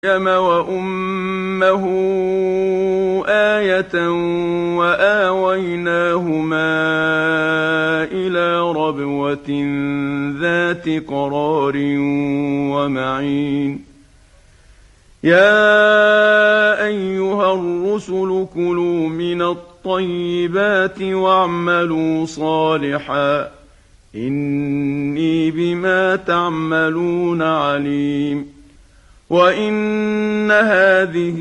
مريم وأمه آية وآويناهما إلى ربوة ذات قرار ومعين يا أيها الرسل كلوا من الطيبات واعملوا صالحا إني بما تعملون عليم وإن هذه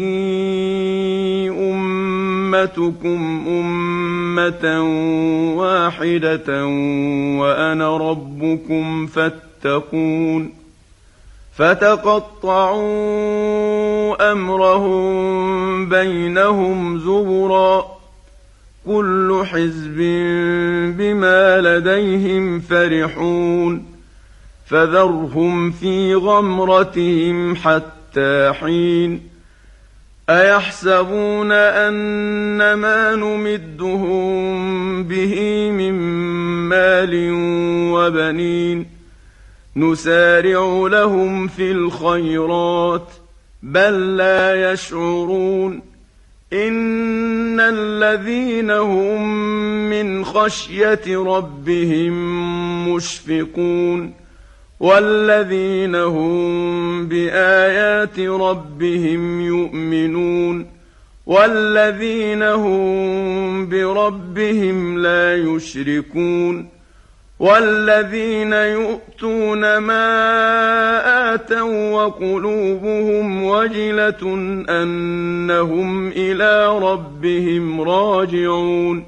أمتكم أمة واحدة وأنا ربكم فاتقون فتقطعوا أمرهم بينهم زبرا كل حزب بما لديهم فرحون فذرهم في غمرتهم حتى حين أيحسبون أن ما نمدهم به من مال وبنين نسارع لهم في الخيرات بل لا يشعرون إن الذين هم من خشية ربهم مشفقون والذين هم بآيات ربهم يؤمنون والذين هم بربهم لا يشركون والذين يؤتون ما آتوا وقلوبهم وجلة أنهم إلى ربهم راجعون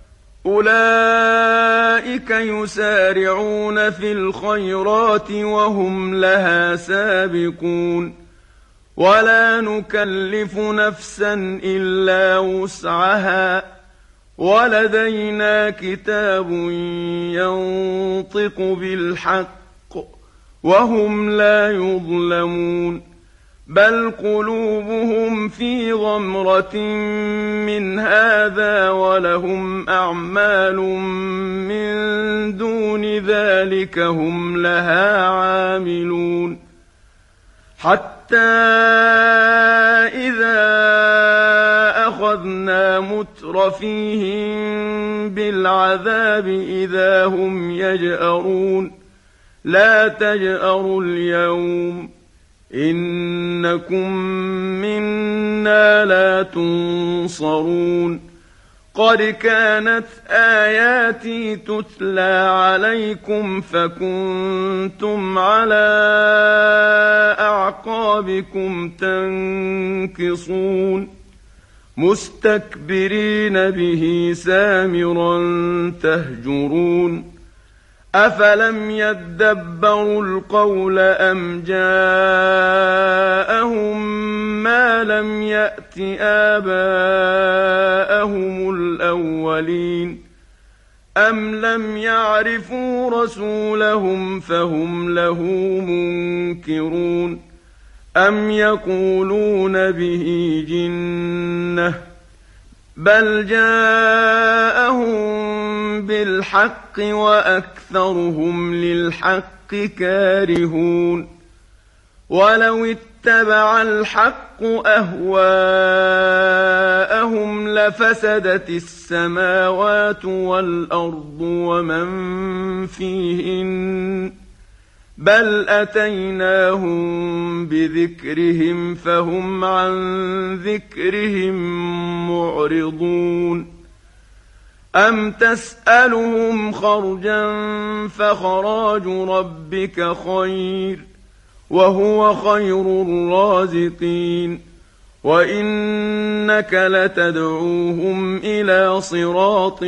أولئك يسارعون في الخيرات وهم لها سابقون ولا نكلف نفسا إلا وسعها ولدينا كتاب ينطق بالحق وهم لا يظلمون بل قلوبهم في غمرة من هذا ولهم أعمال من دون ذلك هم لها عاملون حتى إذا أخذنا مترفيهم بالعذاب إذا هم يجأرون لا تجأروا اليوم إنكم منا لا تنصرون قد كانت آياتي تتلى عليكم فكنتم على أعقابكم تنكصون مستكبرين به سامرا تهجرون أفلم يدبروا القول أم جاءهم ما لم يأت آباءهم الأولين أم لم يعرفوا رسولهم فهم له منكرون أم يقولون به جنة بل جاءهم بالحق وأكثرهم للحق كارهون ولو اتبع الحق أهواءهم لفسدت السماوات والأرض ومن فيهن بل أتيناهم بذكرهم فهم عن ذكرهم معرضون أم تسألهم خرجا فخراج ربك خير وهو خير الرازقين وإنك لتدعوهم إلى صراط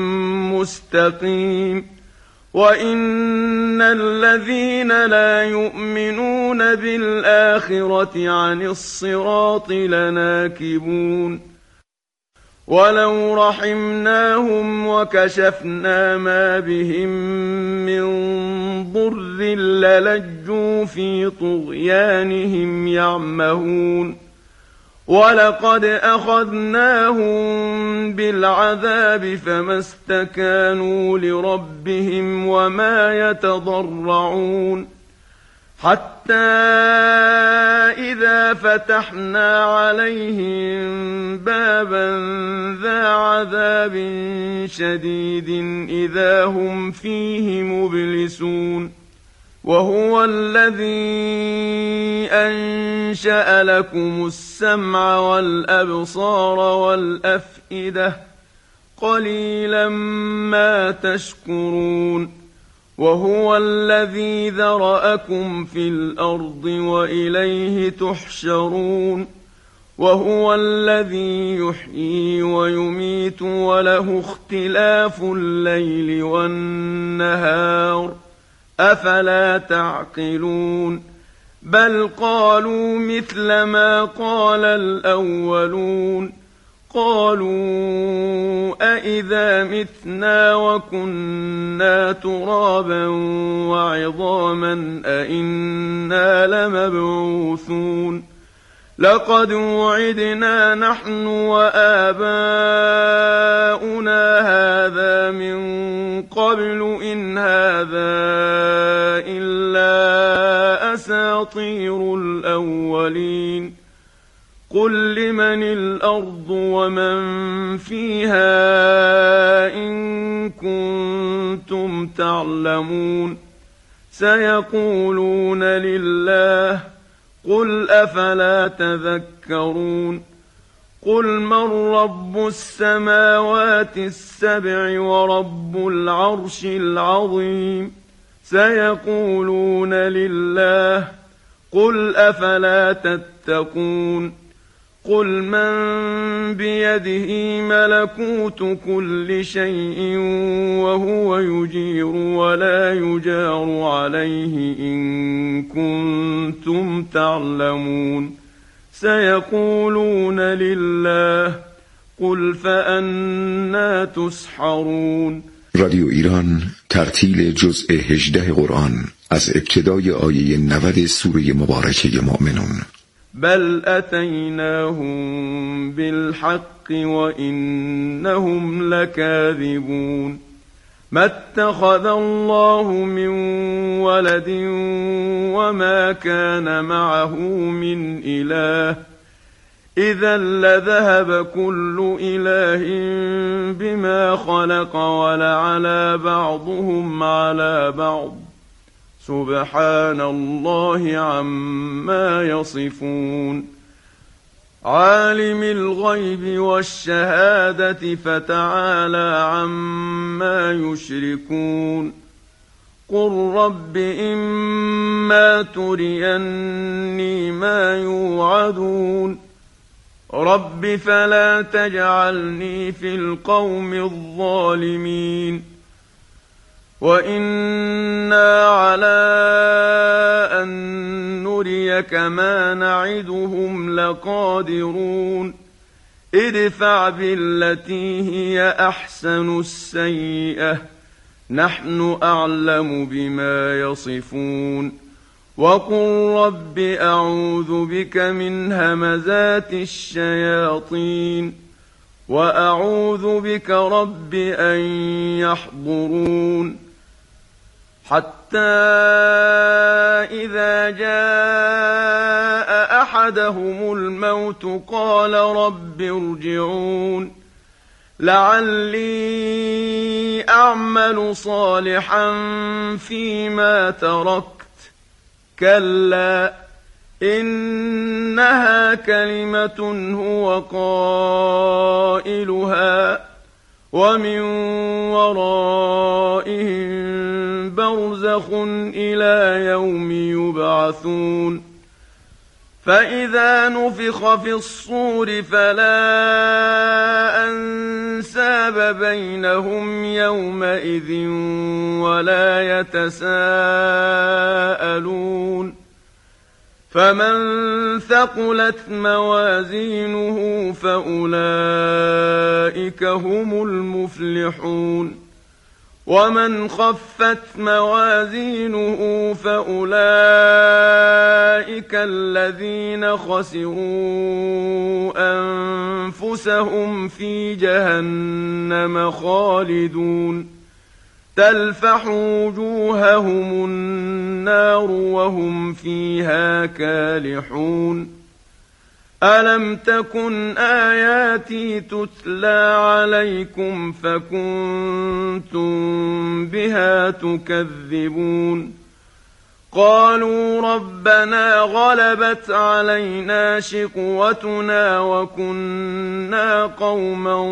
مستقيم وإن الذين لا يؤمنون بالآخرة عن الصراط لناكبون ولو رحمناهم وكشفنا ما بهم من ضر للجوا في طغيانهم يعمهون ولقد أخذناهم بالعذاب فما استكانوا لربهم وما يتضرعون حتى إذا فتحنا عليهم بابا ذا عذاب شديد إذا هم فيه مبلسون وهو الذي أنشأ لكم السمع والأبصار والأفئدة قليلا ما تشكرون وهو الذي ذرأكم في الأرض وإليه تحشرون وهو الذي يحيي ويميت وله اختلاف الليل والنهار أفلا تعقلون بل قالوا مثل ما قال الأولون قالوا أإذا متنا وكنا ترابا وعظاما أإنا لمبعوثون لقد وعدنا نحن وآباؤنا هذا من قبل إن هذا إلا أساطير الأولين قل لمن الأرض ومن فيها إن كنتم تعلمون سيقولون لله قل أفلا تذكرون قل من رب السماوات السبع ورب العرش العظيم سيقولون لله قل أفلا تتقون قل من بيده ملكوت كل شيء وهو يجير ولا يجار عليه إن كنتم تعلمون سيقولون لله قل فأنى تسحرون. رادیو ایران ترتیل جزء 18 قرآن از ابتدای آیه 90 سوره مبارکه مؤمنون. بل أتيناهم بالحق وإنهم لكاذبون ما اتخذ الله من ولد وما كان معه من إله إذا لذهب كل إله بما خلق ولعلى بعضهم على بعض سبحان الله عما يصفون عالم الغيب والشهادة فتعالى عما يشركون قل رب إما تريني ما يوعدون رب فلا تجعلني في القوم الظالمين وإنا على أن نريك ما نعدهم لقادرون ادفع بالتي هي أحسن السيئة نحن أعلم بما يصفون وقل رب أعوذ بك من همزات الشياطين وأعوذ بك رب أن يحضرون حتى إذا جاء أحدهم الموت قال رب ارجعون لعلي أعمل صالحا فيما تركت كلا إنها كلمة هو قائلها ومن ورائهم برزخ إلى يوم يبعثون فإذا نفخ في الصور فلا أنساب بينهم يومئذ ولا يتساءلون فمن ثقلت موازينه فأولئك هم المفلحون ومن خفت موازينه فأولئك الذين خسروا أنفسهم في جهنم خالدون تلفح وجوههم النار وهم فيها كالحون ألم تكن آياتي تتلى عليكم فكنتم بها تكذبون قالوا ربنا غلبت علينا شقوتنا وكنا قوما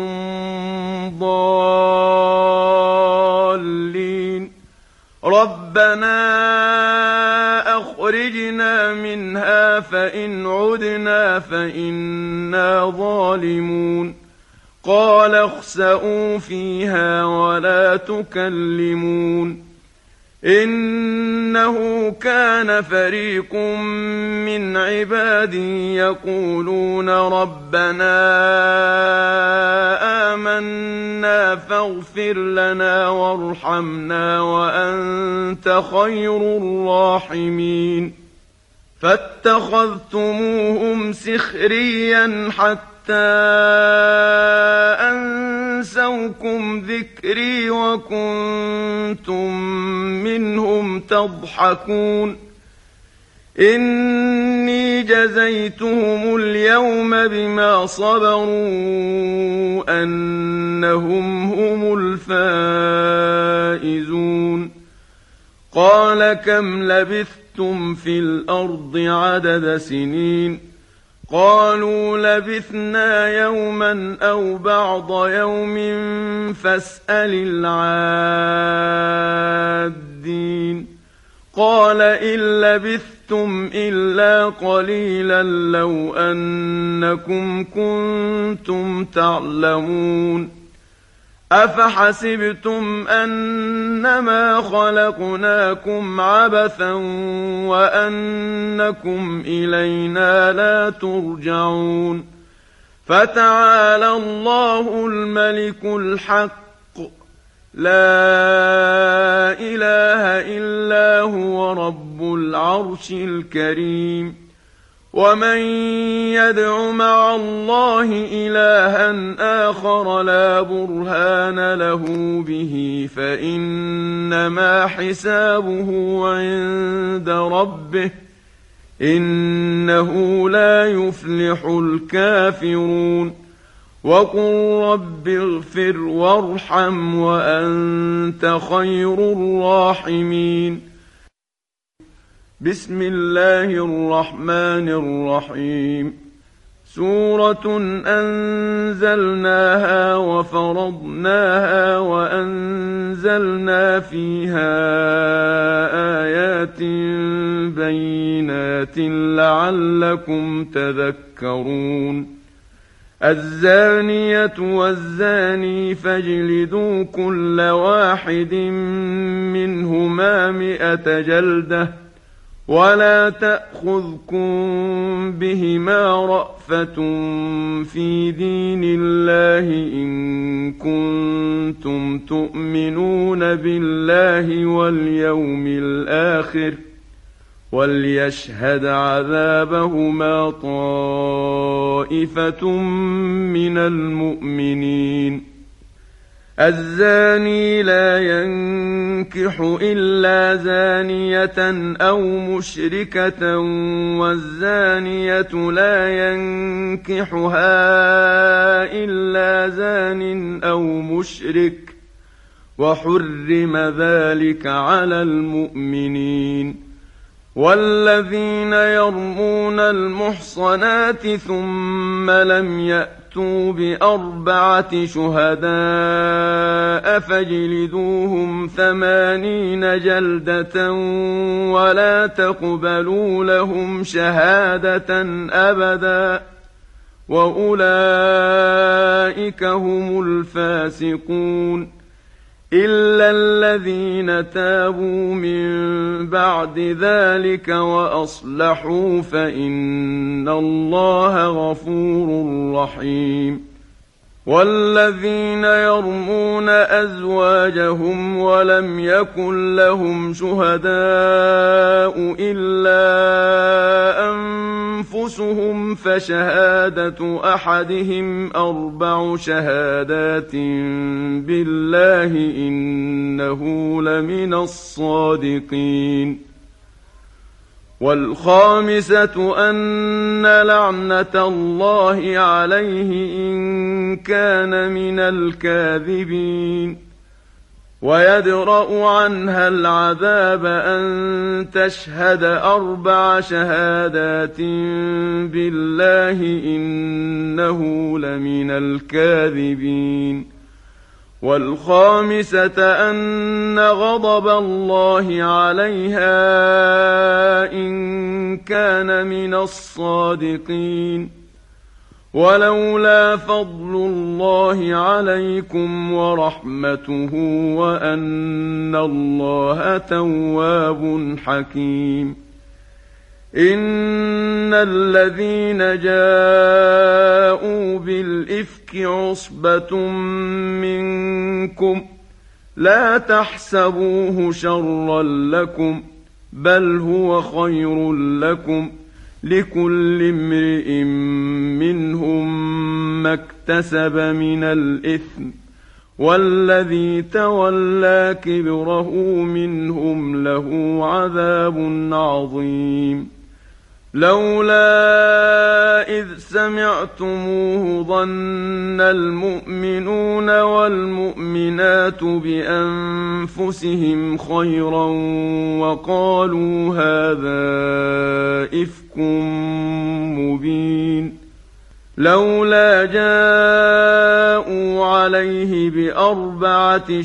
ضالين ربنا أخرجنا منها فإن عدنا فإنا ظالمون قال اخسئوا فيها ولا تكلمون إنه كان فريق من عبادي يقولون ربنا آمنا فاغفر لنا وارحمنا وأنت خير الراحمين فاتخذتموهم سخريا حتى أنسوكم ذكري وكنتم منهم تضحكون إني جزيتهم اليوم بما صبروا أنهم هم الفائزون قال كم لبثتم في الأرض عدد سنين قالوا لبثنا يوما أو بعض يوم فاسأل العادين قال إن لبثتم إلا قليلا لو أنكم كنتم تعلمون أفحسبتم أنما خلقناكم عبثا وأنكم إلينا لا ترجعون فتعالى الله الملك الحق لا إله إلا هو رب العرش الكريم ومن يدع مع الله إلها آخر لا برهان له به فإنما حسابه عند ربه إنه لا يفلح الكافرون وقل رب اغفر وارحم وأنت خير الراحمين بسم الله الرحمن الرحيم سورة أنزلناها وفرضناها وأنزلنا فيها آيات بينات لعلكم تذكرون الزانية والزاني فاجلدوا كل واحد منهما 100 جلدة ولا تأخذكم بهما رأفة في دين الله إن كنتم تؤمنون بالله واليوم الآخر وليشهد عذابهما طائفة من المؤمنين الزاني لا ينكح إلا زانية أو مشركة والزانية لا ينكحها إلا زان أو مشرك وحرم ذلك على المؤمنين والذين يرمون المحصنات ثم لم يأتوا ب4 شهداء فاجلدوهم 80 جلدة ولا تقبلوا لهم شهادة أبدا وأولئك هم الفاسقون إلا الذين تابوا من بعد ذلك وأصلحوا فإن الله غفور رحيم والذين يرمون أزواجهم ولم يكن لهم شهداء إلا أنفسهم فشهادة أحدهم 4 شهادات بالله إنه لمن الصادقين. والخامسة أن لعنة الله عليه إن كان من الكاذبين. ويدرأ عنها العذاب أن تشهد 4 شهادات بالله إنه لمن الكاذبين. والخامسة أن غضب الله عليها إن كان من الصادقين. ولولا فضل الله عليكم ورحمته وأن الله تواب حكيم. إن الذين جاءوا بالإفك عصبة منكم لا تحسبوه شرا لكم بل هو خير لكم لكل امرئ منهم ما اكتسب من الإثم والذي تولى كبره منهم له عذاب عظيم. لولا إذ سمعتموه ظن المؤمنون والمؤمنات بأنفسهم خيرا وقالوا هذا إفك مبين. لولا جاءوا عليه ب4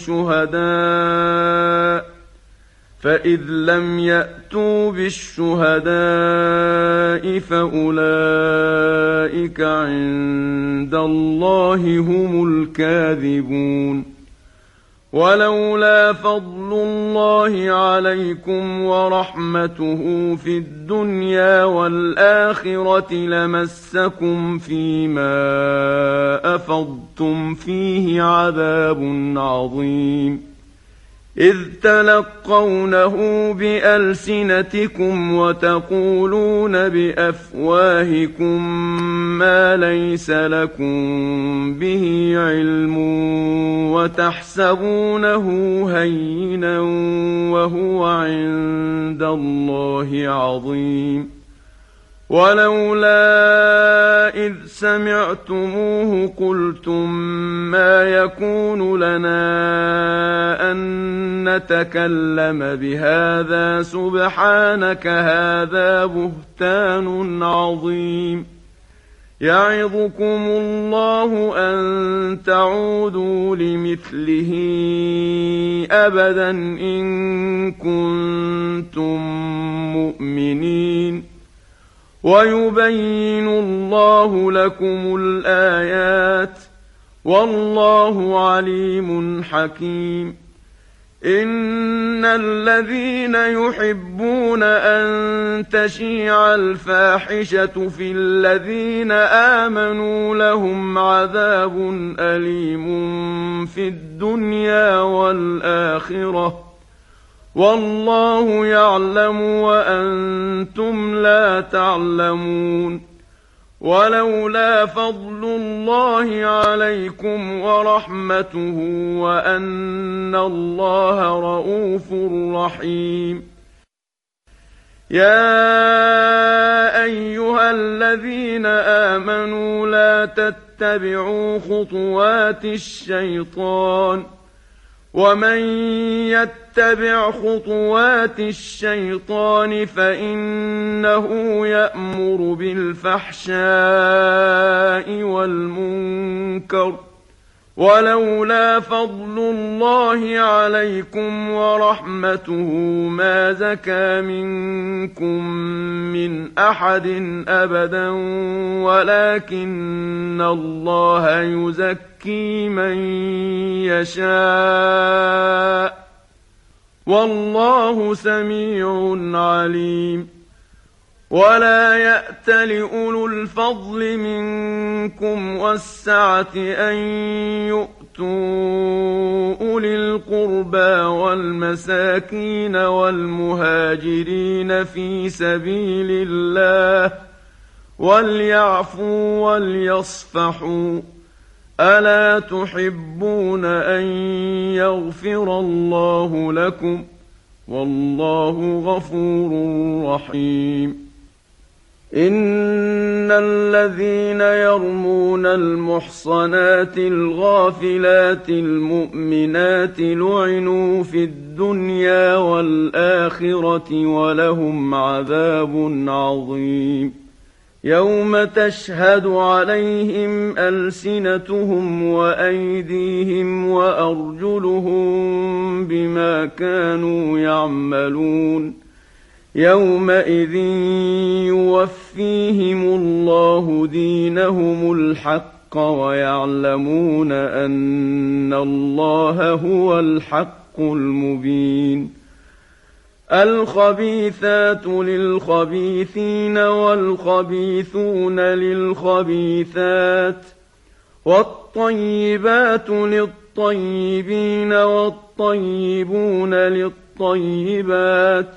شهداء فإذ لم يأتوا بالشهداء فأولئك عند الله هم الكاذبون. ولولا فضل الله عليكم ورحمته في الدنيا والآخرة لمسكم فيما أفضتم فيه عذاب عظيم. إذ تلقونه بألسنتكم وتقولون بأفواهكم ما ليس لكم به علم وتحسبونه هينا وهو عند الله عظيم. ولولا إذ سمعتموه قلتم ما يكون لنا أن نتكلم بهذا سبحانك هذا بهتان عظيم. يعظكم الله أن تعودوا لمثله أبدا إن كنتم مؤمنين. ويبين الله لكم الآيات والله عليم حكيم. إن الذين يحبون أن تشيع الفاحشة في الذين آمنوا لهم عذاب أليم في الدنيا والآخرة والله يعلم وأنتم لا تعلمون. ولولا فضل الله عليكم ورحمته وأن الله رءوف رحيم. يا أيها الذين آمنوا لا تتبعوا خطوات الشيطان ومن يتبع خطوات الشيطان فإنه يأمر بالفحشاء والمنكر. ولولا فضل الله عليكم ورحمته ما زكى منكم من أحد أبدا ولكن الله يزكي من يشاء والله سميع عليم. ولا يأت لأولو الفضل منكم والسعة أن يؤتوا أولي القربى والمساكين والمهاجرين في سبيل الله وليعفوا وليصفحوا ألا تحبون أن يغفر الله لكم والله غفور رحيم إن الذين يرمون المحصنات الغافلات المؤمنات لعنوا في الدنيا والآخرة ولهم عذاب عظيم يوم تشهد عليهم ألسنتهم وأيديهم وأرجلهم بما كانوا يعملون يومئذ يوفيهم الله دينهم الحق ويعلمون أن الله هو الحق المبين الخبيثات للخبيثين والخبيثون للخبيثات والطيبات للطيبين والطيبون للطيبات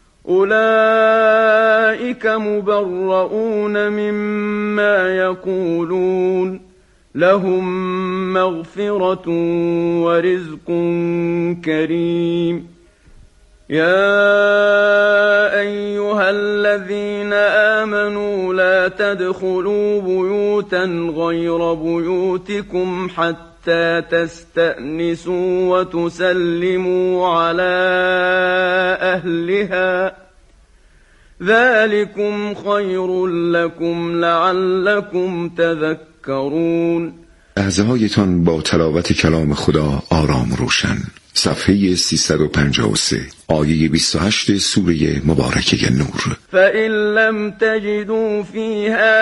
أولئك مبرؤون مما يقولون لهم مغفرة ورزق كريم يا أيها الذين آمنوا لا تدخلوا بيوتا غير بيوتكم حتى تستأنسوا وتسلموا على أهلها ذلكم خير لكم لعلكم تذكرون. لحظه‌هایتان با تلاوت کلام خدا آرام روشن. صفحه 353 آیه 28 سوره مبارکه نور. فإن لم تجدوا فيها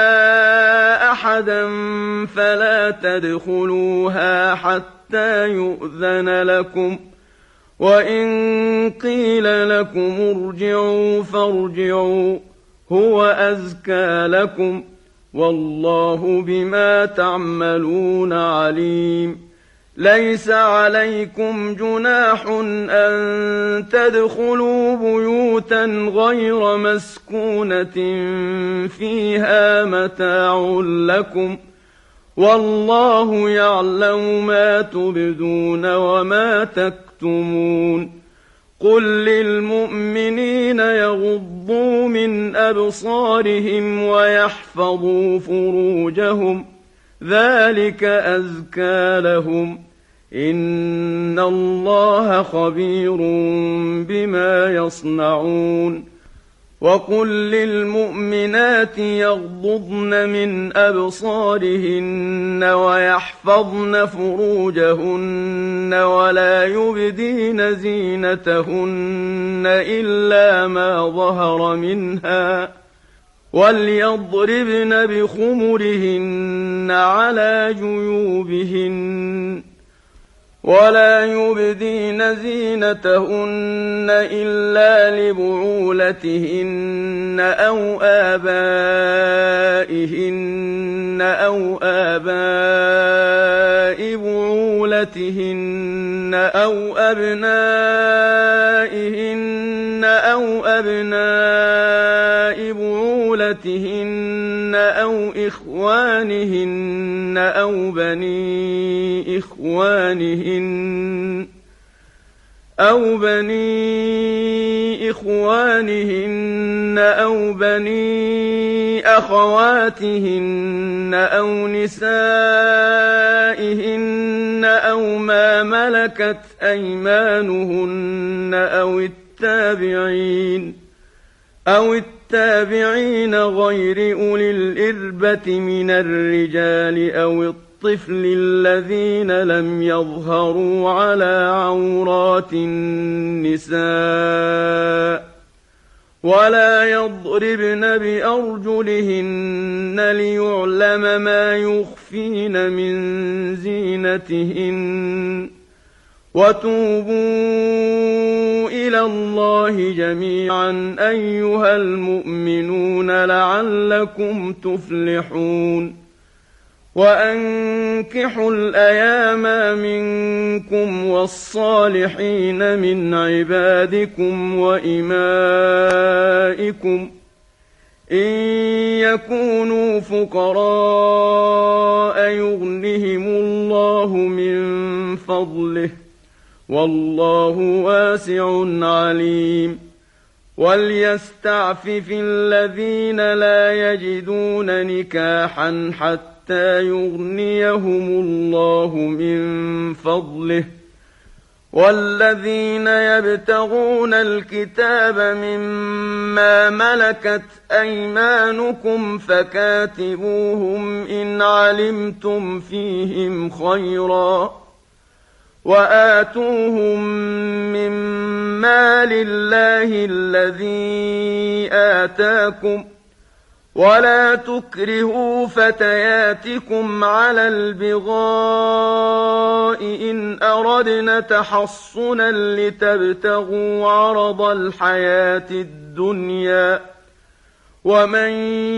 أحدا فلا تدخلوها حتى يؤذن لكم وإن قيل لكم ارجعوا فارجعوا هو أزكى لكم والله بما تعملون عليم. ليس عليكم جناح أن تدخلوا بيوتا غير مسكونة فيها متاع لكم والله يعلم ما تبدون وما تكتمون. قل للمؤمنين يغضوا من أبصارهم ويحفظوا فروجهم ذلك أزكى لهم إن الله خبير بما يصنعون. وقل للمؤمنات يغضضن من أبصارهن ويحفظن فروجهن ولا يبدين زينتهن إلا ما ظهر منها وليضربن بخمرهن على جيوبهن ولا يبدين زينتهن إلا لبعولتهن أو آبائهن أو آباء بعولتهن أو أبنائهن أو أبناء بعولتهن أو إخوانهن أو بني إخوانهن أو بني أخواتهن أو نسائهن أو ما ملكت أيمانهن أو التابعين غير أولي الإربة من الرجال أو الطفل الذين لم يظهروا على عورات النساء ولا يضربن بأرجلهن ليعلم ما يخفين من زينتهن وتوبوا إلى الله جميعا أيها المؤمنون لعلكم تفلحون وأنكحوا الأيام منكم والصالحين من عبادكم وإمائكم إن يكونوا فقراء يغنهم الله من فضله والله واسع عليم وليستعفف الذين لا يجدون نكاحا حتى يغنيهم الله من فضله والذين يبتغون الكتاب مما ملكت أيمانكم فكاتبوهم إن علمتم فيهم خيرا وآتوهم من مال الله الذي آتاكم ولا تكرهوا فتياتكم على البغاء إن أردنا تحصنا لتبتغوا عرض الحياة الدنيا ومن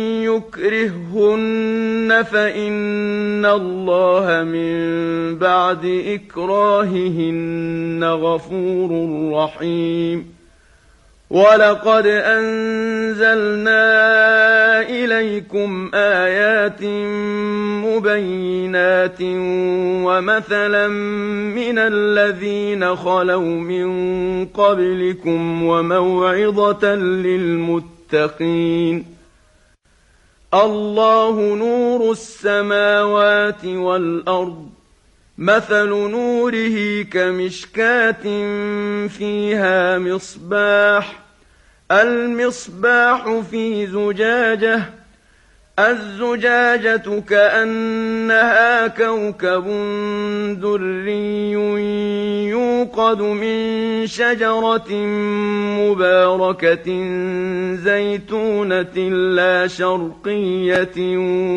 يكرههن فإن الله من بعد إكراههن غفور رحيم ولقد أنزلنا إليكم آيات مبينات ومثلا من الذين خلوا من قبلكم وموعظة للمتقين الله نور السماوات والأرض مثل نوره كمشكاة فيها مصباح المصباح في زجاجة الزجاجة كأنها كوكب دري يوقد من شجرة مباركة زيتونة لا شرقية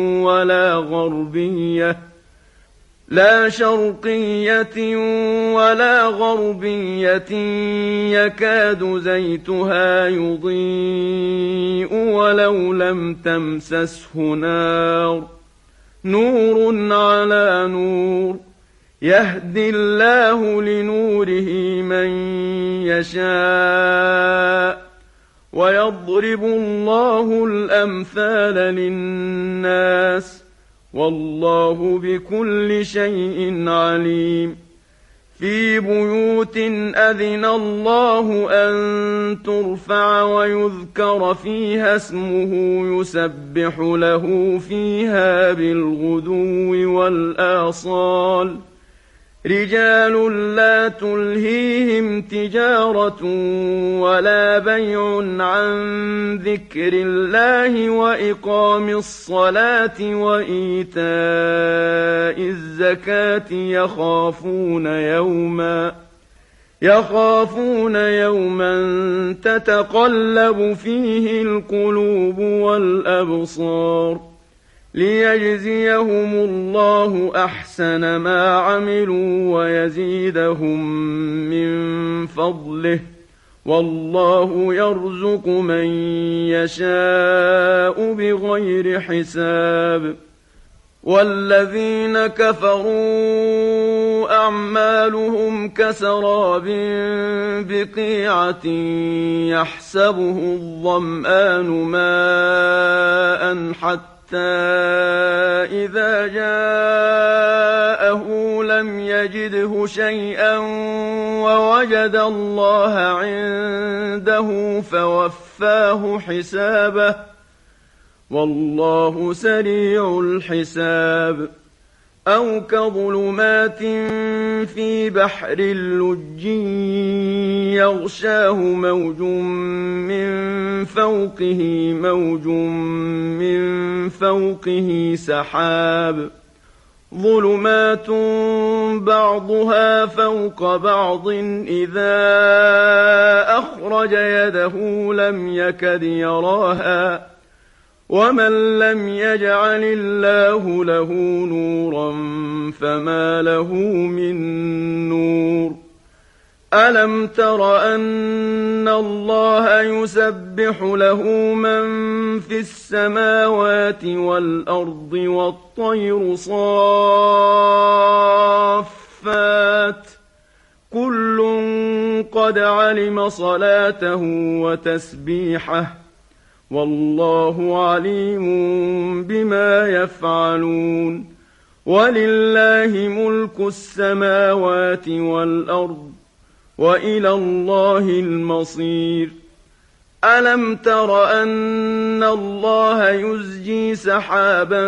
ولا غربية يكاد زيتها يضيء ولو لم تمسسه نار نور على نور يهدي الله لنوره من يشاء ويضرب الله الأمثال للناس والله بكل شيء عليم في بيوت أذن الله أن ترفع ويذكر فيها اسمه يسبح له فيها بالغدو والآصال رجال لا تلهيهم تجارة ولا بيع عن ذكر الله وإقام الصلاة وإيتاء الزكاة يخافون يوما تتقلب فيه القلوب والأبصار ليجزيهم الله أحسن ما عملوا ويزيدهم من فضله والله يرزق من يشاء بغير حساب والذين كفروا أعمالهم كسراب بقيعة يحسبه الظمآن ماء حتى إذا جاءه لم يجده شيئا ووجد الله عنده فوفاه حسابه والله سريع الحساب أو كظلمات في بحر اللج يغشاه موج من فوقه سحاب ظلمات بعضها فوق بعض إذا أخرج يده لم يكد يراها ومن لم يجعل الله له نورا فما له من نور أَلَمْ تَرَ أَنَّ اللَّهَ يُسَبِّحُ لَهُ مَن فِي السَّمَاوَاتِ وَالْأَرْضِ وَالطَّيْرُ صَافَّاتٍ ۖ كُلٌّ قَدْ عَلِمَ صَلَاتَهُ وَتَسْبِيحَهُ ۗ وَاللَّهُ عَلِيمٌ بِمَا يَفْعَلُونَ وَلِلَّهِ مُلْكُ السَّمَاوَاتِ وَالْأَرْضِ وَإِلَى اللَّهِ الْمَصِيرُ أَلَمْ تَرَ أَنَّ اللَّهَ يُزْجِي سَحَابًا